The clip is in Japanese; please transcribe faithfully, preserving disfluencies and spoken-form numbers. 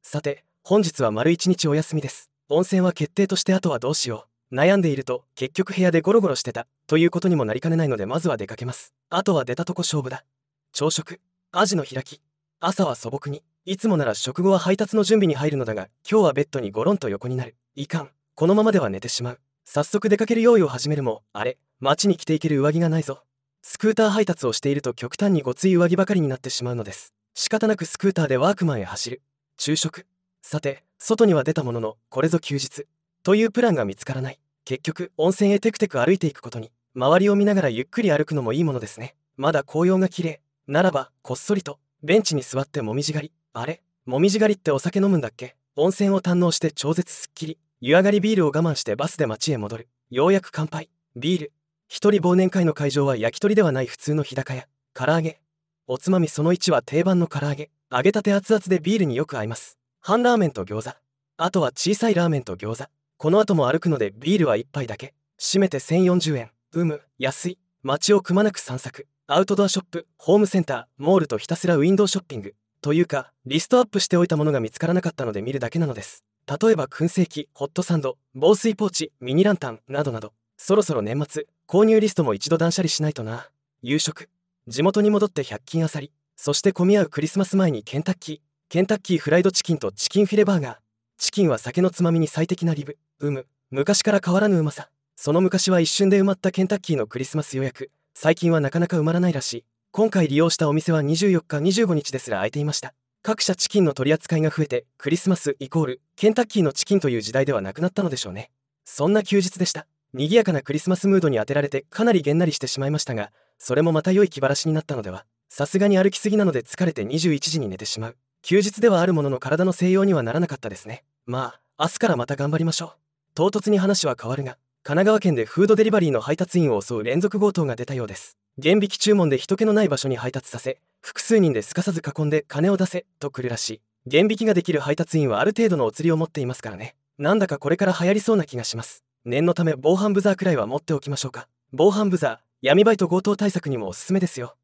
さて、本日は丸一日お休みです。温泉は決定としてあとはどうしよう。悩んでいると結局部屋でゴロゴロしてたということにもなりかねないので、まずは出かけます。あとは出たとこ勝負だ。朝食、アジの開き。朝は素朴に、いつもなら食後は配達の準備に入るのだが、今日はベッドにゴロンと横になる。いかん、このままでは寝てしまう。早速出かける用意を始めるも、あれ、街に着ていける上着がないぞ。スクーター配達をしていると極端にごつい上着ばかりになってしまうのです。仕方なくスクーターでワークマンへ走る。昼食。さて、外には出たものの、これぞ休日というプランが見つからない。結局温泉へテクテク歩いていくことに。周りを見ながらゆっくり歩くのもいいものですね。まだ紅葉が綺麗ならば、こっそりとベンチに座ってもみじ狩り。あれ、もみじ狩りってお酒飲むんだっけ。温泉を堪能して超絶すっきり。湯上がりビールを我慢してバスで町へ戻る。ようやく乾杯。ビール。一人忘年会の会場は焼き鳥ではない普通の日高屋。唐揚げ。おつまみそのいちは定番の唐揚げ。揚げたて熱々でビールによく合います。半ラーメンと餃子。あとは小さいラーメンと餃子。この後も歩くのでビールはいっぱいだけ。締めてせんよんじゅうえん。うむ、安い。街をくまなく散策。アウトドアショップ、ホームセンター、モールとひたすらウィンドウショッピング。というか、リストアップしておいたものが見つからなかったので見るだけなのです。例えば燻製機、ホットサンド、防水ポーチ、ミニランタンなどなど。そろそろ年末、購入リストも一度断捨離しないとな。夕食。地元に戻ってひゃく均あさり。そして混み合うクリスマス前にケンタッキー。ケンタッキーフライドチキンとチキンフィレバーガー。チキンは酒のつまみに最適なリブ。うむ、昔から変わらぬうまさ。その昔は一瞬で埋まったケンタッキーのクリスマス予約。最近はなかなか埋まらないらしい。今回利用したお店はにじゅうよっか、にじゅうごにちですら空いていました。各社チキンの取り扱いが増えて、クリスマスイコールケンタッキーのチキンという時代ではなくなったのでしょうね。そんな休日でした。賑やかなクリスマスムードに当てられてかなりげんなりしてしまいましたが、それもまた良い気晴らしになったのでは。さすがに歩きすぎなので疲れてにじゅういちじに寝てしまう。休日ではあるものの体の静養にはならなかったですね。まあ、明日からまた頑張りましょう。唐突に話は変わるが、神奈川県でフードデリバリーの配達員を襲う連続強盗が出たようです。現引き注文で人気のない場所に配達させ、複数人ですかさず囲んで金を出せと来るらしい。現引きができる配達員はある程度のお釣りを持っていますからね。なんだかこれから流行りそうな気がします。念のため防犯ブザーくらいは持っておきましょうか。防犯ブザー、闇バイト強盗対策にもおすすめですよ。